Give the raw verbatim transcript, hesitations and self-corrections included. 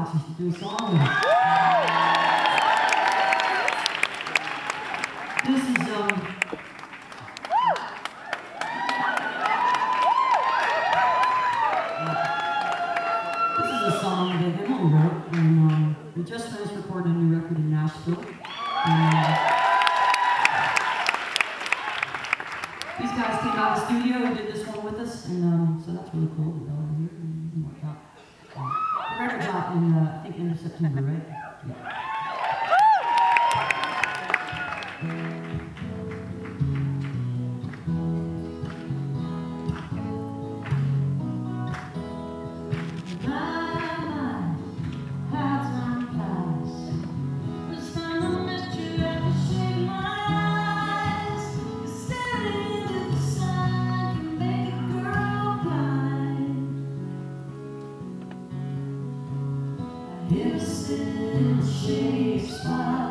Foxes to do a song with us. This is, um, this is a song that Emily wrote, and um, we just finished recording a new record in Nashville. And, uh, these guys came out of the studio and did this one with us, and um, so that's really cool. We're over here and, and worked out. Uh, the record's out in, uh, I think, end of September, right? Yeah. Innocent shapes.